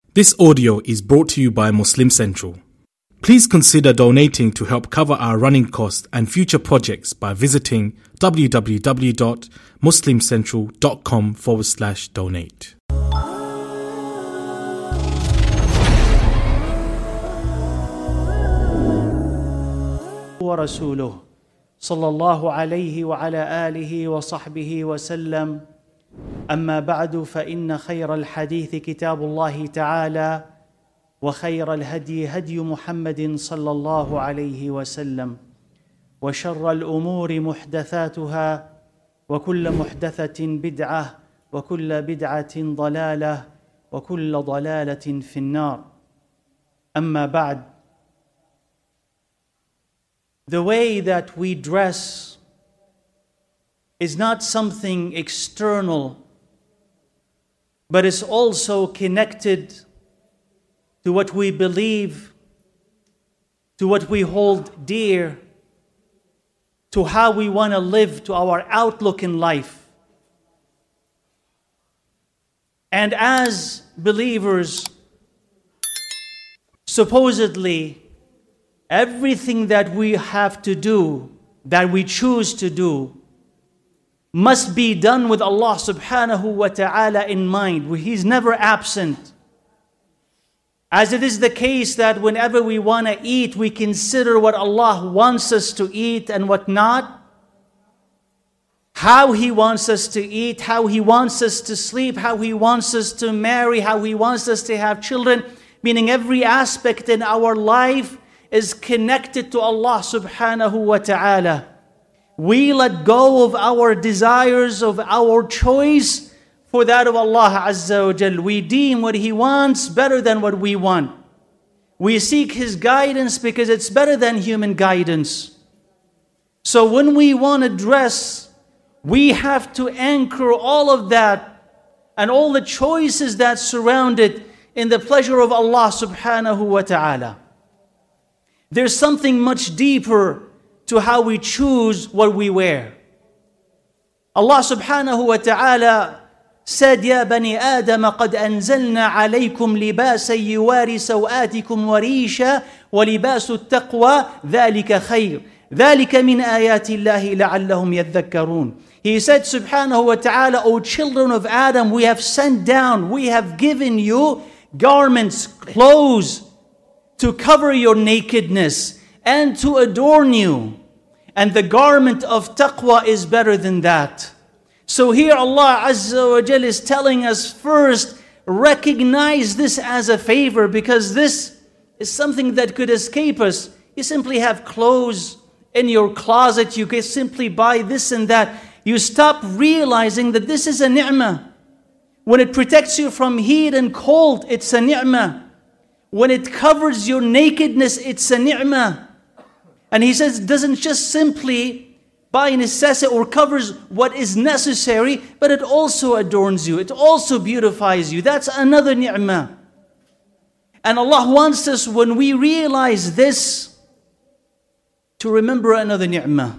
This audio is brought to you by Muslim Central. Please consider donating to help cover our running costs and future projects by visiting www.muslimcentral.com/donate. ورسوله صلى الله عليه وعلى آله وصحبه وسلم. أما بعد، فإن خير الحديث كتاب الله تعالى، وخير الهدي هدي محمد صلى الله عليه وسلم، وشر الأمور محدثاتها، وكل محدثة بدعة، وكل بدعة ضلالة، وكل ضلالة في النار. أما بعد. The way that we dress is not something external, but is also connected to what we believe, to what we hold dear, to how we want to live, to our outlook in life. And as believers, supposedly, everything that we have to do, that we choose to do, must be done with Allah subhanahu wa ta'ala in mind. He's never absent. As it is the case that whenever we want to eat, we consider what Allah wants us to eat and what not, how He wants us to eat, how He wants us to sleep, how He wants us to marry, how He wants us to have children, meaning every aspect in our life is connected to Allah subhanahu wa ta'ala. We let go of our desires, of our choice for that of Allah Azza wa Jal. We deem what He wants better than what we want. We seek His guidance because it's better than human guidance. So when we want to dress, we have to anchor all of that and all the choices that surround it in the pleasure of Allah subhanahu wa ta'ala. There's something much deeper to how we choose what we wear. Allah subhanahu wa ta'ala said, يا بني آدم قد أنزلنا عليكم لباسا يواري سوآتكم وريشا ولباس التقوى ذلك خير ذلك من آيات الله لعلهم يذكرون. He said subhanahu wa ta'ala, O children of Adam, we have sent down, we have given you garments, clothes to cover your nakedness and to adorn you. And the garment of taqwa is better than that. So here Allah Azza wa Jal is telling us, first, recognize this as a favor, because this is something that could escape us. You simply have clothes in your closet, you can simply buy this and that. You stop realizing that this is a ni'mah. When it protects you from heat and cold, it's a ni'mah. When it covers your nakedness, it's a ni'mah. And He says it doesn't just simply by necessity or covers what is necessary, but it also adorns you. It also beautifies you. That's another ni'mah. And Allah wants us, when we realize this, to remember another ni'mah.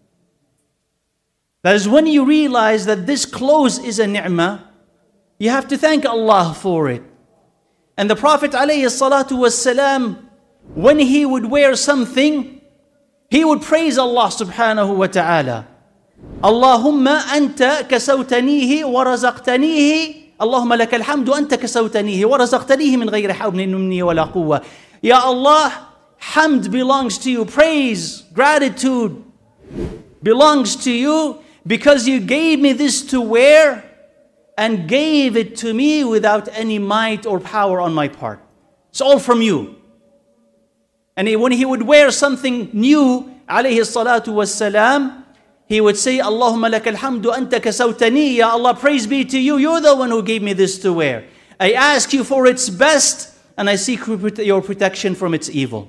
That is, when you realize that this clothes is a ni'mah, you have to thank Allah for it. And the Prophet ﷺ, when he would wear something, he would praise Allah subhanahu wa ta'ala. Allahumma anta kasawtanihi wa razaqtanihi. Allahumma laka alhamdu anta kasawtanihi wa razaqtanihi min ghayri hawlin minni wa la quwwa. Ya Allah, hamd belongs to you. Praise, gratitude belongs to you because you gave me this to wear and gave it to me without any might or power on my part. It's all from you. And when he would wear something new, alayhi salatu wassalam, he would say, Allahumma laka alhamdu anta kasawtani. Ya Allah, praise be to you. You're the one who gave me this to wear. I ask you for its best, and I seek your protection from its evil.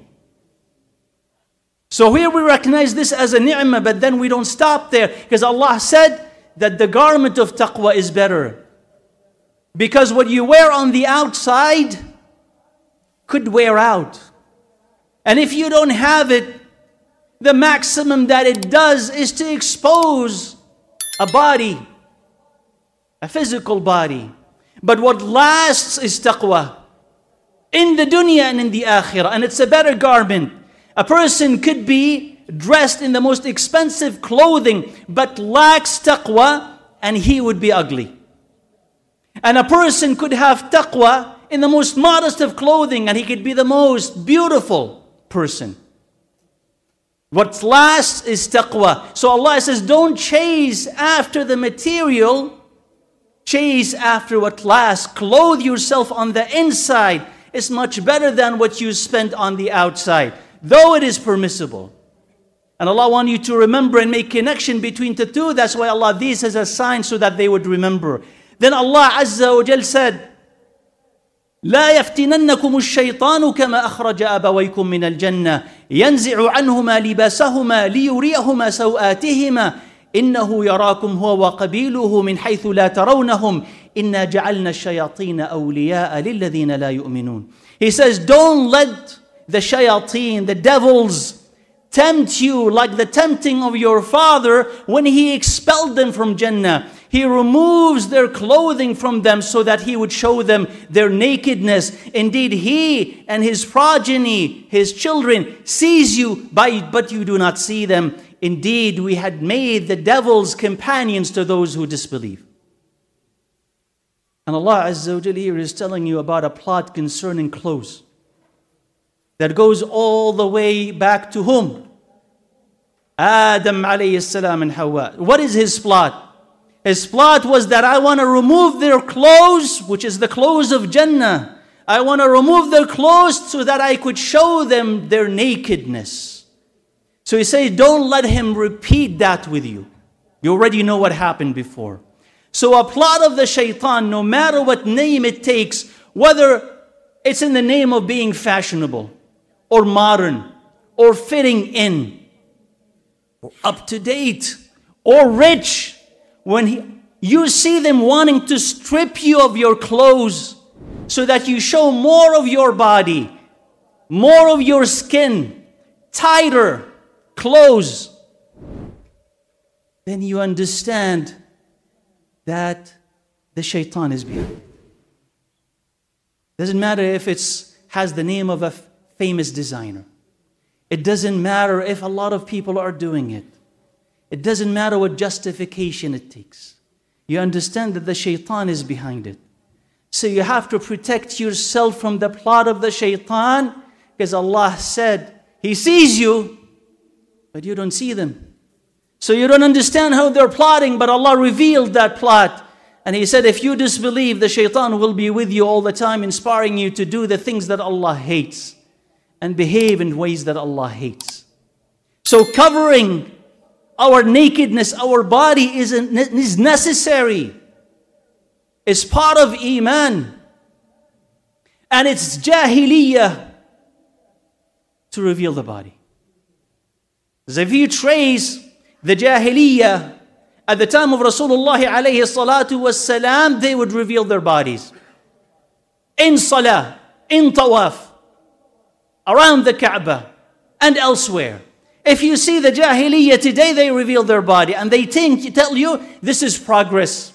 So here we recognize this as a ni'mah, but then we don't stop there, because Allah said that the garment of taqwa is better. Because what you wear on the outside could wear out. And if you don't have it, the maximum that it does is to expose a body, a physical body. But what lasts is taqwa. in the dunya and in the akhirah. And it's a better garment. A person could be dressed in the most expensive clothing but lacks taqwa, and he would be ugly. And a person could have taqwa in the most modest of clothing, and he could be the most beautiful person. What lasts is taqwa. So Allah says, don't chase after the material, chase after what lasts. Clothe yourself on the inside. It's much better than what you spend on the outside, though it is permissible. And Allah wants you to remember and make connection between the two. That's why Allah this as a sign so that they would remember. Then Allah Azza wa Jal said, لا يفتننكم الشيطان كما أخرج أبويكم من الجنة ينزع عنهما لباسهما ليريهما سوآتهما إنه يراكم هو وقبيله من حيث لا ترونهم إنا جعلنا الشياطين أولياء للذين لا يؤمنون. He says, don't let the shayateen, the devils, tempt you like the tempting of your father when he expelled them from Jannah. He removes their clothing from them so that he would show them their nakedness. Indeed, he and his progeny, his children, sees you, but you do not see them. Indeed, we had made the devils companions to those who disbelieve. And Allah Azza wa Jalla here is telling you about a plot concerning clothes that goes all the way back to whom? Adam alayhi salam and Hawa. What is his plot? His plot was that I want to remove their clothes, which is the clothes of Jannah. I want to remove their clothes so that I could show them their nakedness. So he says, don't let him repeat that with you. You already know what happened before. So a plot of the shaitan, no matter what name it takes, whether it's in the name of being fashionable, or modern, or fitting in, or up to date, or rich, when you see them wanting to strip you of your clothes so that you show more of your body, more of your skin, tighter clothes, then you understand that the shaitan is behind. Doesn't matter if it has the name of a famous designer. It doesn't matter if a lot of people are doing it. It doesn't matter what justification it takes. You understand that the shaitan is behind it. So you have to protect yourself from the plot of the shaitan, because Allah said, He sees you, but you don't see them. So you don't understand how they're plotting, but Allah revealed that plot. And He said, if you disbelieve, the shaitan will be with you all the time, inspiring you to do the things that Allah hates and behave in ways that Allah hates. So covering our nakedness, our body is necessary. It's part of Iman. And it's Jahiliyyah to reveal the body. Because if you trace the Jahiliyyah at the time of Rasulullah alayhi salatu was salam, they would reveal their bodies. In salah, in tawaf, around the Kaaba, and elsewhere. If you see the Jahiliyyah today, they reveal their body and they tell you this is progress.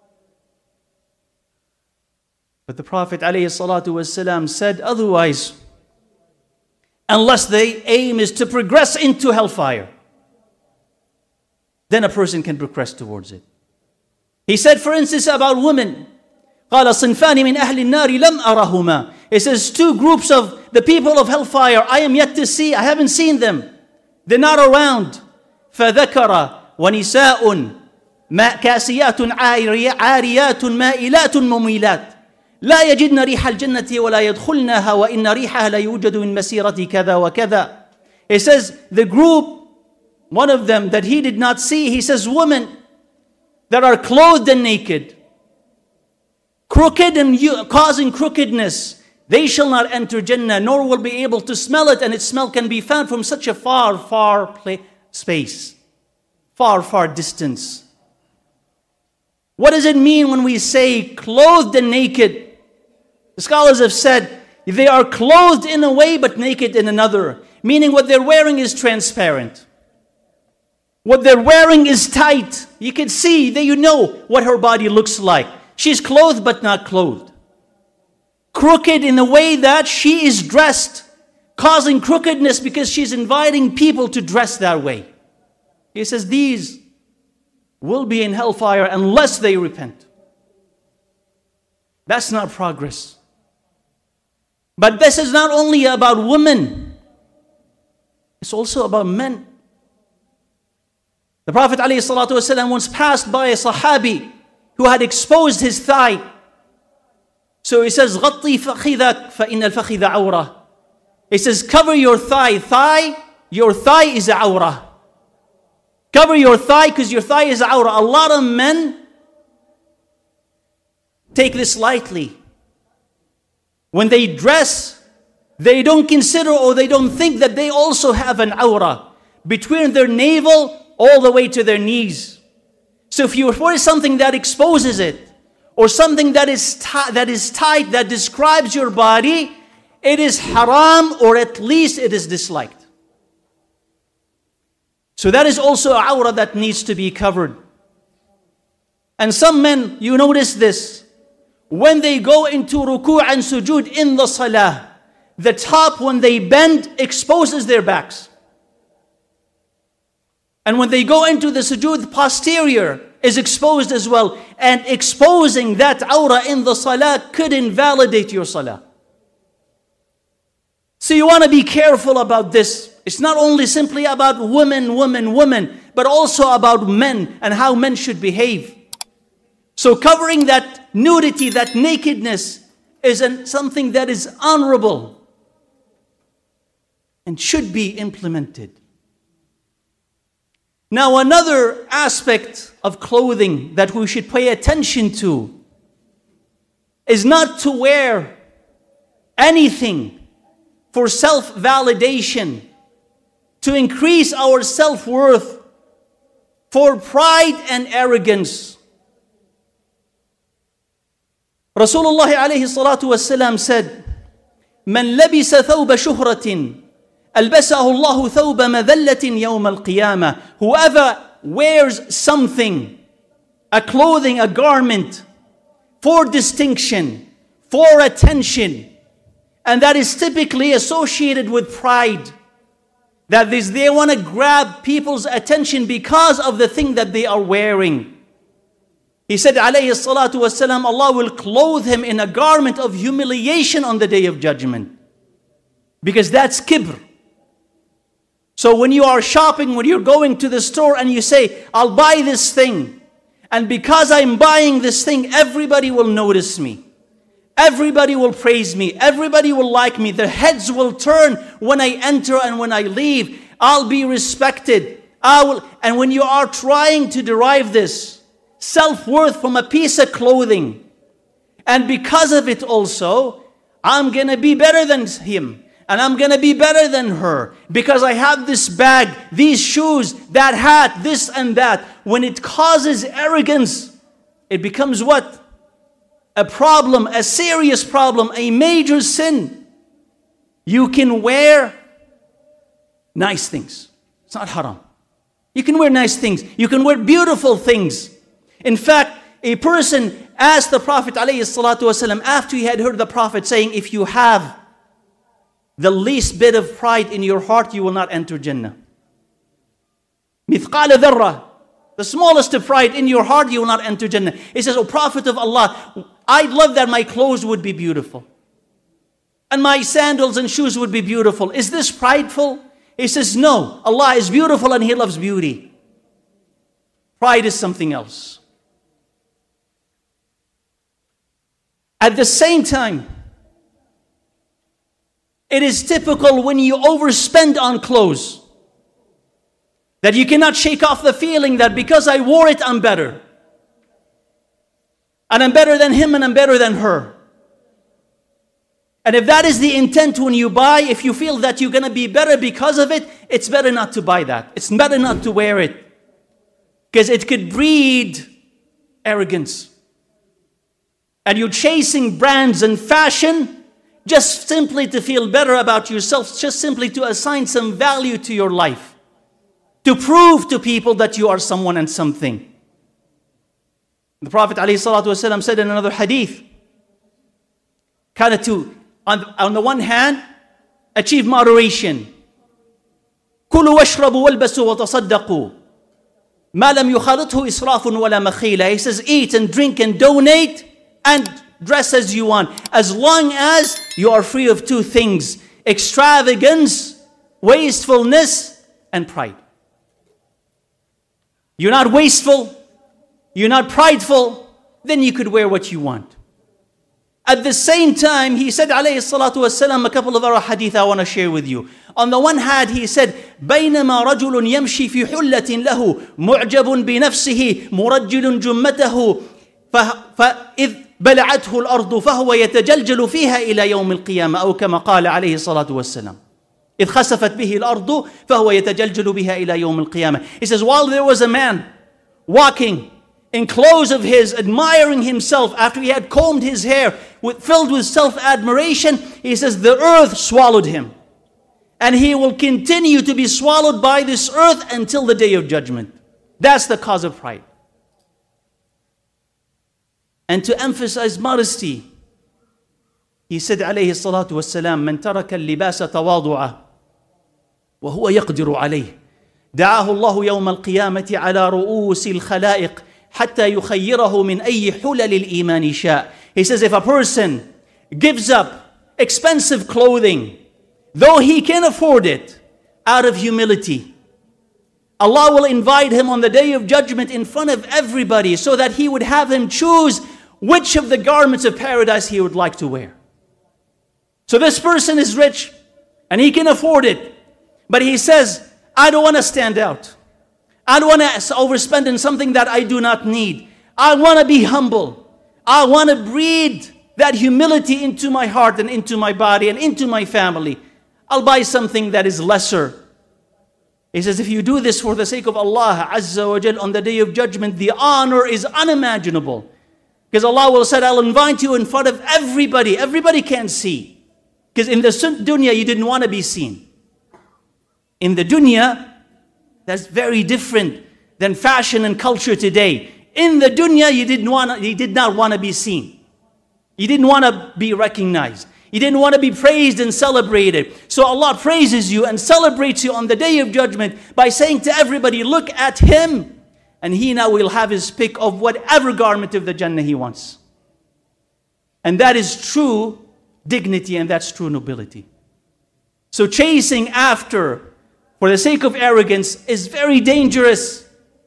But the Prophet ﷺ said otherwise, unless the aim is to progress into hellfire, then a person can progress towards it. He said, for instance, about women, قال صنفان من أهل النار لم أرهما. He says, two groups of the people of hellfire, I am yet to see, I haven't seen them. They're not around. فذكر ونساء كاسيات عاريات مائلات مميلات لا يجدن ريح الجنة ولا يدخلنها وإن ريحها لا يوجد من مسيرة كذا وكذا. He says the group, one of them that he did not see, he says women that are clothed and naked, crooked and causing crookedness, they shall not enter Jannah, nor will be able to smell it, and its smell can be found from such a far space, far distance. What does it mean when we say clothed and naked? The scholars have said they are clothed in a way but naked in another, meaning what they're wearing is transparent. What they're wearing is tight. You can see, that you know what her body looks like. She's clothed but not clothed. crooked in the way that she is dressed, causing crookedness because she's inviting people to dress that way. He says these will be in hellfire unless they repent. That's not progress. But this is not only about women, it's also about men. The Prophet ﷺ once passed by a Sahabi who had exposed his thigh. So he says, غَطِّي فَخِذَكَ فَإِنَّ الْفَخِذَ عَوْرَةٌ. He says, cover your thigh. Your thigh is a awrah. Cover your thigh because your thigh is a awrah. A lot of men take this lightly. When they dress, they don't consider or they don't think that they also have an awrah between their navel all the way to their knees. So if you wear something that exposes it, or something that is tight, that describes your body, it is haram, or at least it is disliked. So that is also an awrah that needs to be covered. And some men, you notice this, when they go into ruku' and sujood in the salah, the top, when they bend, exposes their backs. And when they go into the sujood, the posterior is exposed as well. And exposing that awrah in the salah could invalidate your salah. So you want to be careful about this. It's not only simply about women, but also about men and how men should behave. So covering that nudity, that nakedness, is something that is honorable and should be implemented. Now, another aspect of clothing that we should pay attention to is not to wear anything for self-validation, to increase our self-worth, for pride and arrogance. Rasulullah alayhi salatu wasalam said, "Man labisa thawba shuhratin, ألبسه الله ثوب مذلة يوم القيامة." Whoever wears something, a clothing, a garment, for distinction, for attention, and that is typically associated with pride, that is, they want to grab people's attention because of the thing that they are wearing. He said, alayhi salatu wasalam, Allah will clothe him in a garment of humiliation on the Day of Judgment, because that's kibr. So when you are shopping, when you're going to the store and you say, I'll buy this thing, and because I'm buying this thing, everybody will notice me. Everybody will praise me. Everybody will like me. Their heads will turn when I enter and when I leave. I'll be respected. And when you are trying to derive this self-worth from a piece of clothing, and because of it also, I'm going to be better than him. And I'm going to be better than her because I have this bag, these shoes, that hat, this and that. When it causes arrogance, it becomes what? A problem, a serious problem, a major sin. You can wear nice things. It's not haram. You can wear nice things. You can wear beautiful things. In fact, a person asked the Prophet ﷺ after he had heard the Prophet saying, if you have the least bit of pride in your heart, you will not enter Jannah. Mithqala dharra, the smallest of pride in your heart, you will not enter Jannah. He says, O Prophet of Allah, I'd love that my clothes would be beautiful. And my sandals and shoes would be beautiful. Is this prideful? He says, no. Allah is beautiful and He loves beauty. Pride is something else. At the same time, it is typical when you overspend on clothes that you cannot shake off the feeling that because I wore it, I'm better. And I'm better than him and I'm better than her. And if that is the intent when you buy, if you feel that you're going to be better because of it, it's better not to buy that. It's better not to wear it. Because it could breed arrogance. And you're chasing brands and fashion just simply to feel better about yourself, just simply to assign some value to your life, to prove to people that you are someone and something. The Prophet ﷺ said in another hadith kind of to, on the one hand, achieve moderation. كلوا واشربوا والبسوا وتصدقوا ما لم يخالطه إسراف ولا مخيلة. He says, eat and drink and donate and dress as you want, as long as you are free of two things: extravagance, wastefulness, and pride. You're not wasteful, you're not prideful, then you could wear what you want. At the same time, he said, alayhi salatu wasalam, a couple of other hadith I want to share with you. On the one hand, he said, بينما رجل يمشي في حلة له معجب بنفسه مرجل جمته فإذ بلعته الأرض فهو يتجلجل فيها إلى يوم القيامة أو كما قال عليه الصلاة والسلام. إذ خسفت به الأرض فهو يتجلجل بها إلى يوم القيامة. He says, while there was a man walking in clothes of his, admiring himself after he had combed his hair, filled with self-admiration, he says, the earth swallowed him. And he will continue to be swallowed by this earth until the day of judgment. That's the cause of pride. And to emphasize modesty, he said, عليه الصلاة والسلام, من ترك اللباس تواضعا وهو يقدر عليه دعاه الله يوم القيامة على رؤوس الخلائق حتى يخيره من أي حلل الإيمان شاء. He says, if a person gives up expensive clothing, though he can afford it, out of humility, Allah will invite him on the day of judgment in front of everybody so that he would have him choose which of the garments of paradise he would like to wear. So this person is rich and he can afford it, but he says, I don't want to stand out. I don't want to overspend in something that I do not need. I want to be humble. I want to breed that humility into my heart and into my body and into my family. I'll buy something that is lesser. He says, if you do this for the sake of Allah Azza wa Jal, on the day of judgment, the honor is unimaginable. Because Allah will say, I'll invite you in front of everybody. Everybody can see. Because in the dunya, you didn't want to be seen. In the dunya, that's very different than fashion and culture today. In the dunya, you did not want to be seen. You didn't want to be recognized. You didn't want to be praised and celebrated. So Allah praises you and celebrates you on the day of judgment by saying to everybody, look at him. And he now will have his pick of whatever garment of the Jannah he wants. And that is true dignity and that's true nobility. So chasing after for the sake of arrogance is very dangerous.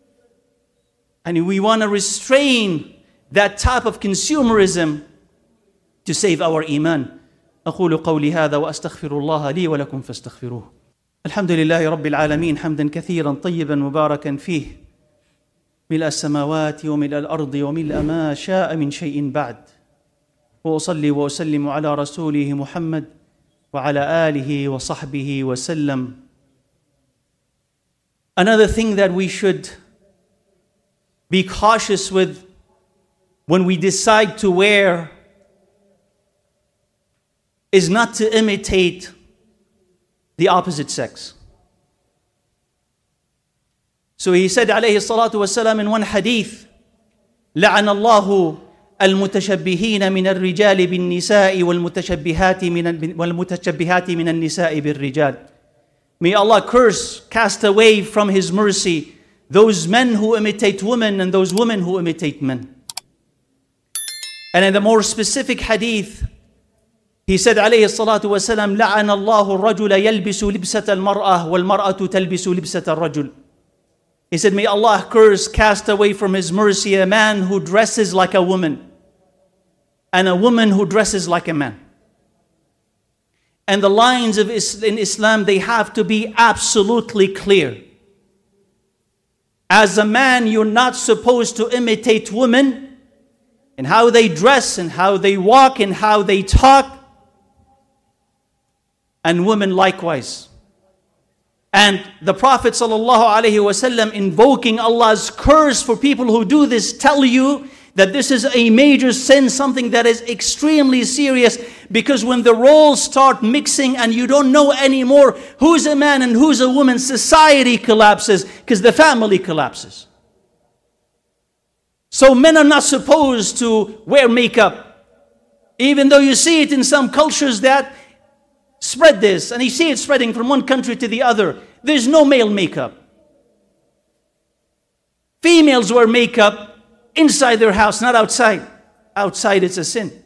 And we want to restrain that type of consumerism to save our iman. أقول قولي هذا وأستغفر الله لي ولكم فاستغفروه. الحمد لله رب العالمين حمدا كثيرا طيبا مباركا فيه ملء السماوات وملء الأرض وملء ما شاء من شيء بعد. وأصلي وأسلم على رسوله محمد وعلى آله وصحبه وسلم. Another thing that we should be cautious with when we decide to wear is not to imitate the opposite sex. So he said عليه الصلاة والسلام in one hadith, لعن الله المتشبهين من الرجال بالنساء والمتشبهات من النساء بالرجال. May Allah curse, cast away from His mercy those men who imitate women and those women who imitate men. And in the more specific hadith, he said عليه الصلاة والسلام لعن الله الرجل يلبس لبسة المرأة والمرأة تلبس لبسة الرجل. He said, may Allah curse, cast away from His mercy a man who dresses like a woman and a woman who dresses like a man. And the lines in Islam, they have to be absolutely clear. As a man, you're not supposed to imitate women in how they dress and how they walk and how they talk. And women likewise. And the Prophet ﷺ, invoking Allah's curse for people who do this, tell you that this is a major sin, something that is extremely serious, because when the roles start mixing and you don't know anymore who's a man and who's a woman, society collapses because the family collapses. So men are not supposed to wear makeup. Even though you see it in some cultures that spread this, and you see it spreading from one country to the other, there's no male makeup. Females wear makeup inside their house, not outside. Outside it's a sin.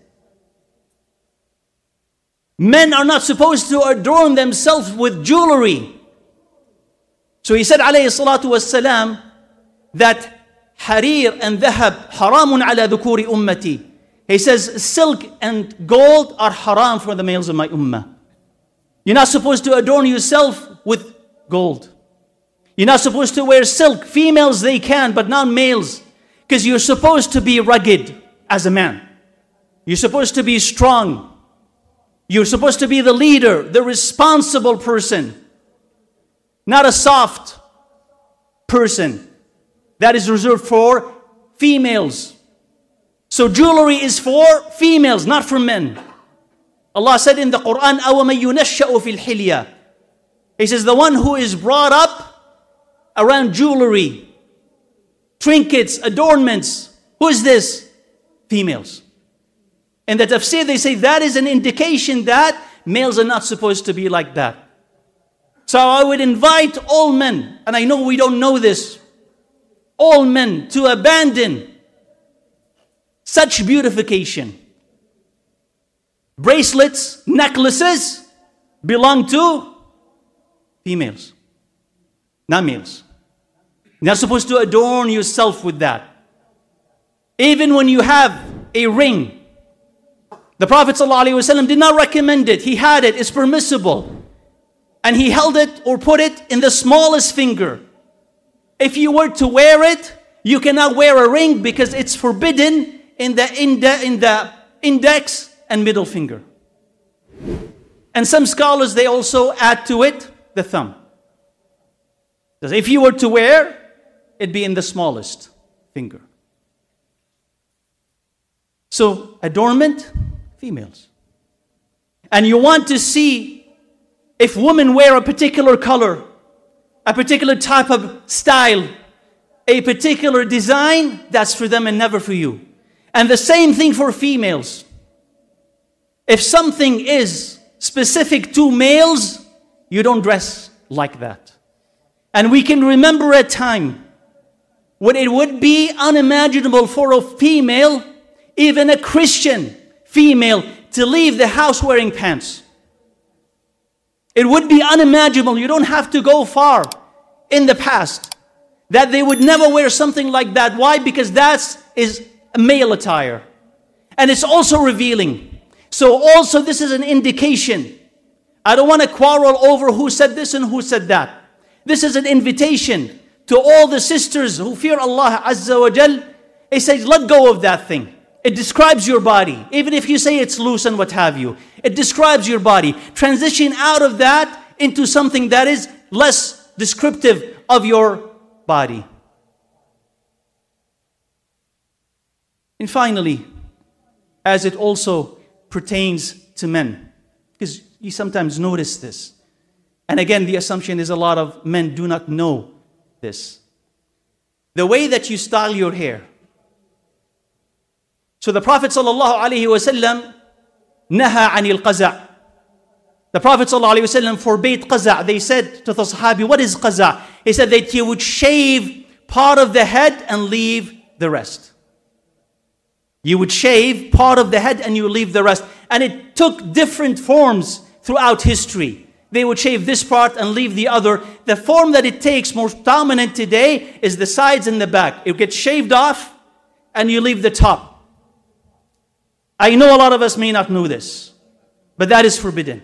Men are not supposed to adorn themselves with jewelry. So he said, alayhi salatu wassalam, that harir and dhahab haramun ala dhukuri ummati. He says, silk and gold are haram for the males of my ummah. You're not supposed to adorn yourself with gold. You're not supposed to wear silk. Females, they can, but not males. Because you're supposed to be rugged as a man. You're supposed to be strong. You're supposed to be the leader, the responsible person. Not a soft person. That is reserved for females. So jewelry is for females, not for men. Allah said in the Quran, أَوَمَن يُنَشَّأُ فِي الْحِلْيَةِ. He says, the one who is brought up around jewelry, trinkets, adornments. Who is this? Females. In the tafsir, they say that is an indication that males are not supposed to be like that. So I would invite all men, and I know we don't know this, all men to abandon such beautification. Bracelets, necklaces belong to females, not males. You're not supposed to adorn yourself with that. Even when you have a ring, the Prophet ﷺ did not recommend it. He had it, it's permissible. And he held it or put it in the smallest finger. If you were to wear it, you cannot wear a ring because it's forbidden in the index and middle finger. And some scholars, they also add to it the thumb. Because if you were to wear, it'd be in the smallest finger. So, adornment, females. And you want to see if women wear a particular color, a particular type of style, a particular design, that's for them and never for you. And the same thing for females. If something is specific to males, you don't dress like that. And we can remember a time when it would be unimaginable for a female, even a Christian female, to leave the house wearing pants. It would be unimaginable. You don't have to go far in the past that they would never wear something like that. Why? Because that is a male attire. And it's also revealing. So also this is an indication. I don't want to quarrel over who said this and who said that. This is an invitation to all the sisters who fear Allah Azza wa Jal. It says, let go of that thing. It describes your body. Even if you say it's loose and what have you. It describes your body. Transition out of that into something that is less descriptive of your body. And finally, as it also pertains to men, because you sometimes notice this. And again, the assumption is a lot of men do not know this. The way that you style your hair. So the Prophet ﷺ naha anil qaza'. The Prophet ﷺ forbade qaza'. They said to the Sahabi, what is qaza'? He said that you would shave part of the head and leave the rest. You would shave part of the head and you leave the rest. And it took different forms throughout history. They would shave this part and leave the other. The form that it takes, most dominant today, is the sides and the back. It gets shaved off and you leave the top. I know a lot of us may not know this, but that is forbidden.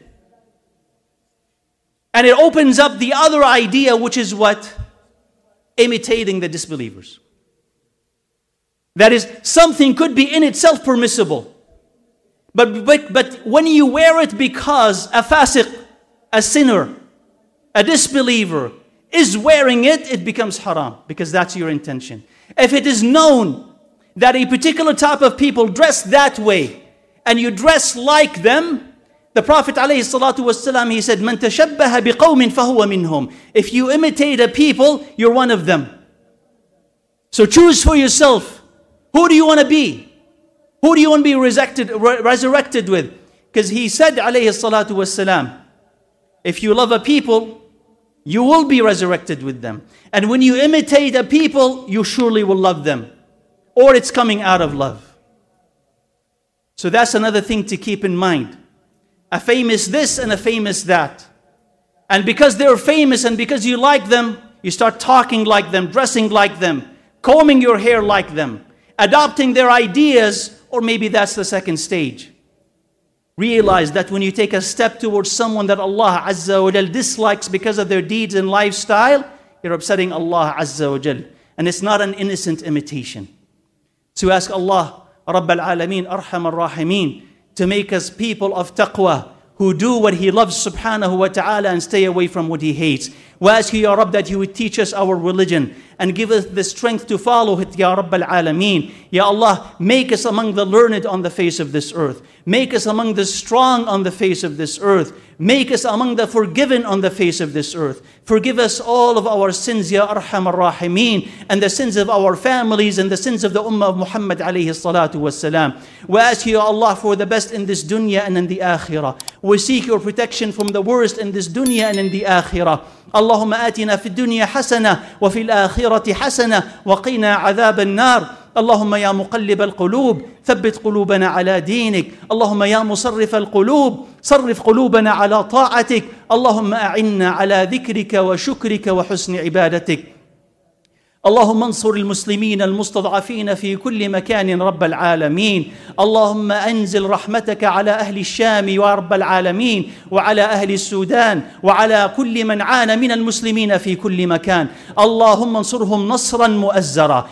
And it opens up the other idea, which is what? Imitating the disbelievers. That is, something could be in itself permissible. But when you wear it because a fasiq, a sinner, a disbeliever is wearing it, it becomes haram because that's your intention. If it is known that a particular type of people dress that way and you dress like them, the Prophet ﷺ, he said, "Man tashabbaha biqawmin fahuwa minhum." If you imitate a people, you're one of them. So choose for yourself. Who do you want to be? Who do you want to be resurrected with? Because he said, alayhi salatu wassalam, if you love a people, you will be resurrected with them. And when you imitate a people, you surely will love them. Or it's coming out of love. So that's another thing to keep in mind. A famous this and a famous that. And because they're famous and because you like them, you start talking like them, dressing like them, combing your hair like them, adopting their ideas, or maybe that's the second stage. Realize that when you take a step towards someone that Allah Azza wa Jal dislikes because of their deeds and lifestyle, you're upsetting Allah Azza wa Jal. And it's not an innocent imitation. So ask Allah, Rabb al-Alameen, Arham al-Rahimeen, to make us people of taqwa, who do what He loves subhanahu wa ta'ala and stay away from what He hates. We ask you, Ya Rabb, that you would teach us our religion and give us the strength to follow it, Ya Rabb al-Alameen. Ya Allah, make us among the learned on the face of this earth. Make us among the strong on the face of this earth. Make us among the forgiven on the face of this earth. Forgive us all of our sins, Ya Arham ar-Rahimeen, and the sins of our families and the sins of the Ummah of Muhammad alayhi salatu wassalam. We ask you, Ya Allah, for the best in this dunya and in the akhirah. We seek your protection from the worst in this dunya and in the akhirah. اللهم آتنا في الدنيا حسنة وفي الآخرة حسنة وقنا عذاب النار. اللهم يا مقلب القلوب ثبت قلوبنا على دينك. اللهم يا مصرف القلوب صرف قلوبنا على طاعتك. اللهم أعنا على ذكرك وشكرك وحسن عبادتك. اللهم انصر المسلمين المستضعفين في كل مكان رب العالمين. اللهم أنزل رحمتك على أهل الشام يا رب العالمين، وعلى أهل السودان، وعلى كل من عانى من المسلمين في كل مكان. اللهم انصرهم نصرا مؤزرا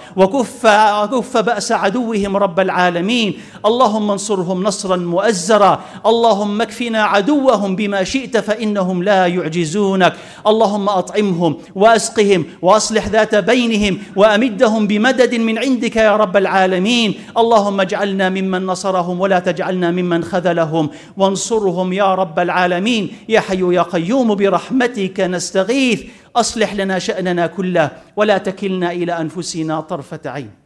وكف بأس عدوهم رب العالمين. اللهم انصرهم نصرا مؤزرا. اللهم اكفنا عدوهم بما شئت فإنهم لا يعجزونك. اللهم أطعمهم وأسقهم وأصلح ذات بينهم وأمدهم بمدد من عندك يا رب العالمين. اللهم اجعلنا ممن نصرهم ولا تجعلنا ممن خذلهم، وانصرهم يا رب العالمين. يا حي يا قيوم برحمتك نستغيث. أصلح لنا شأننا كله ولا تكلنا إلى أنفسنا طرفة عين.